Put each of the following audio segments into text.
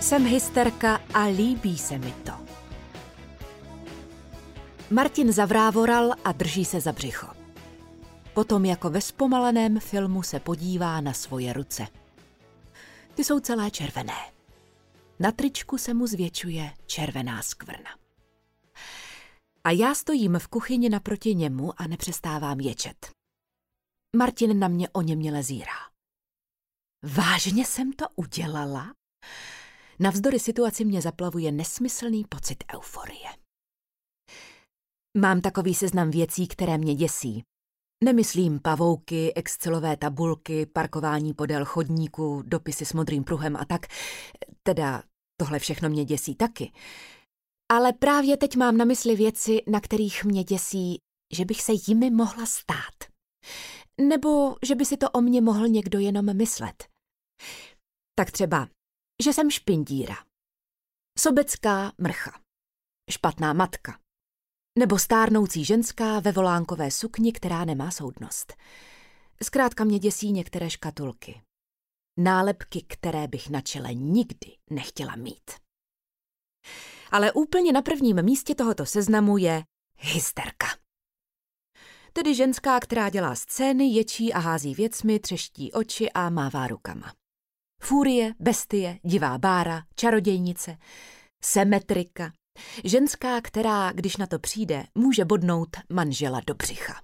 Jsem hysterka a líbí se mi to. Martin zavrávoral a drží se za břicho. Potom jako ve zpomaleném filmu se podívá na svoje ruce. Ty jsou celé červené. Na tričku se mu zvětšuje červená skvrna. A já stojím v kuchyni naproti němu a nepřestávám ječet. Martin na mě oněměle zírá. Vážně jsem to udělala? Navzdory situaci mě zaplavuje nesmyslný pocit euforie. Mám takový seznam věcí, které mě děsí. Nemyslím pavouky, excelové tabulky, parkování podél chodníku, dopisy s modrým pruhem a tak. Teda tohle všechno mě děsí taky. Ale právě teď mám na mysli věci, na kterých mě děsí, že bych se jimi mohla stát. Nebo že by si to o mně mohl někdo jenom myslet. Tak třeba, že jsem špindíra, sobecká mrcha, špatná matka, nebo stárnoucí ženská ve volánkové sukni, která nemá soudnost. Zkrátka mě děsí některé škatulky. Nálepky, které bych na čele nikdy nechtěla mít. Ale úplně na prvním místě tohoto seznamu je hysterka. Tedy ženská, která dělá scény, ječí a hází věcmi, třeští oči a mává rukama. Fúrie, bestie, divá bára, čarodějnice, symetrika. Ženská, která, když na to přijde, může bodnout manžela do břicha.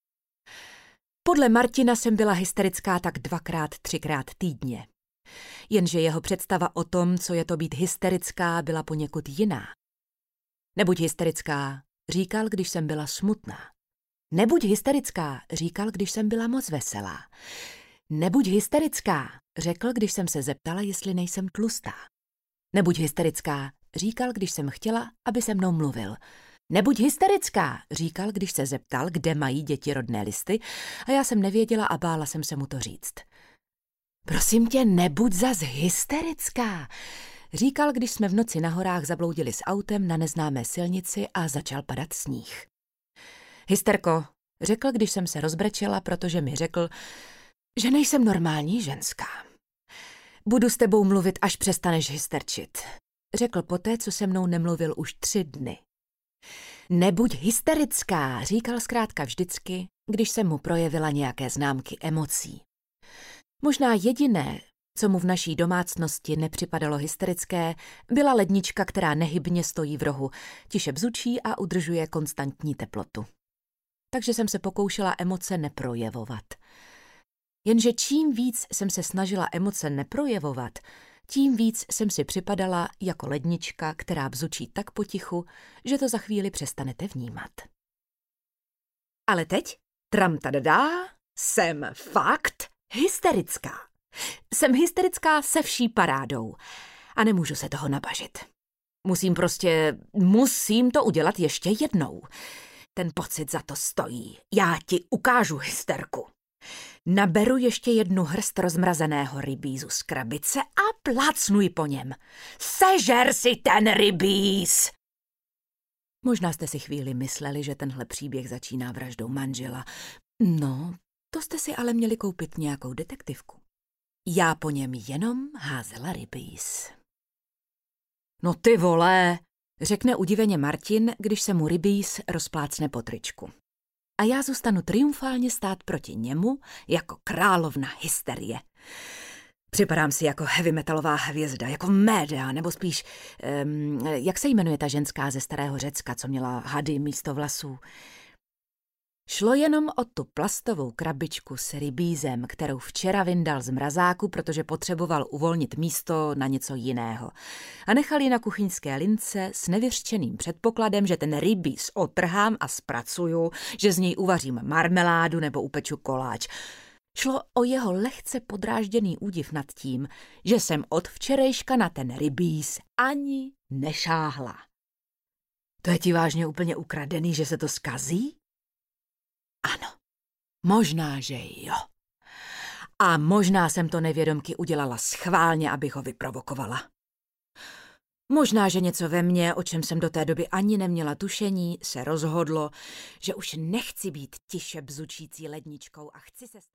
Podle Martina jsem byla hysterická tak 2x, 3x týdně. Jenže jeho představa o tom, co je to být hysterická, byla poněkud jiná. Nebuď hysterická, říkal, když jsem byla smutná. Nebuď hysterická, říkal, když jsem byla moc veselá. Nebuď hysterická, řekl, když jsem se zeptala, jestli nejsem tlustá. Nebuď hysterická, říkal, když jsem chtěla, aby se mnou mluvil. Nebuď hysterická, říkal, když se zeptal, kde mají děti rodné listy, a já jsem nevěděla a bála jsem se mu to říct. Prosím tě, nebuď zas hysterická, říkal, když jsme v noci na horách zabloudili s autem na neznámé silnici a začal padat sníh. Hysterko, řekl, když jsem se rozbrečela, protože mi řekl, že nejsem normální ženská. Budu s tebou mluvit, až přestaneš hysterčit, řekl poté, co se mnou nemluvil už 3 dny. Nebuď hysterická, říkal zkrátka vždycky, když jsem mu projevila nějaké známky emocí. Možná jediné, co mu v naší domácnosti nepřipadalo hysterické, byla lednička, která nehybně stojí v rohu, tiše bzučí a udržuje konstantní teplotu. Takže jsem se pokoušela emoce neprojevovat. Jenže čím víc jsem se snažila emoce neprojevovat, tím víc jsem si připadala jako lednička, která bzučí tak potichu, že to za chvíli přestanete vnímat. Ale teď, tramtadadá, jsem fakt hysterická. Jsem hysterická se vší parádou a nemůžu se toho nabažit. Musím to udělat ještě jednou. Ten pocit za to stojí. Já ti ukážu hysterku. Naberu ještě 1 hrst rozmrazeného rybízu z krabice a plácnuj po něm. Sežer si ten rybíz! Možná jste si chvíli mysleli, že tenhle příběh začíná vraždou manžela. No, to jste si ale měli koupit nějakou detektivku. Já po něm jenom házela rybíz. No ty vole, řekne udiveně Martin, když se mu rybíz rozplácne po tričku. A já zůstanu triumfálně stát proti němu jako královna hysterie. Připadám si jako heavy metalová hvězda, jako Médea, nebo spíš, jak se jmenuje ta ženská ze starého Řecka, co měla hady místo vlasů. Šlo jenom o tu plastovou krabičku s rybízem, kterou včera vyndal z mrazáku, protože potřeboval uvolnit místo na něco jiného. A nechal ji na kuchyňské lince s nevyřčeným předpokladem, že ten rybíz otrhám a zpracuju, že z něj uvařím marmeládu nebo upeču koláč. Šlo o jeho lehce podrážděný údiv nad tím, že jsem od včerejška na ten rybíz ani nešáhla. To je ti vážně úplně ukradený, že se to zkazí? Ano, možná, že jo. A možná jsem to nevědomky udělala schválně, abych ho vyprovokovala. Možná, že něco ve mně, o čem jsem do té doby ani neměla tušení, se rozhodlo, že už nechci být tiše bzučící ledničkou a chci se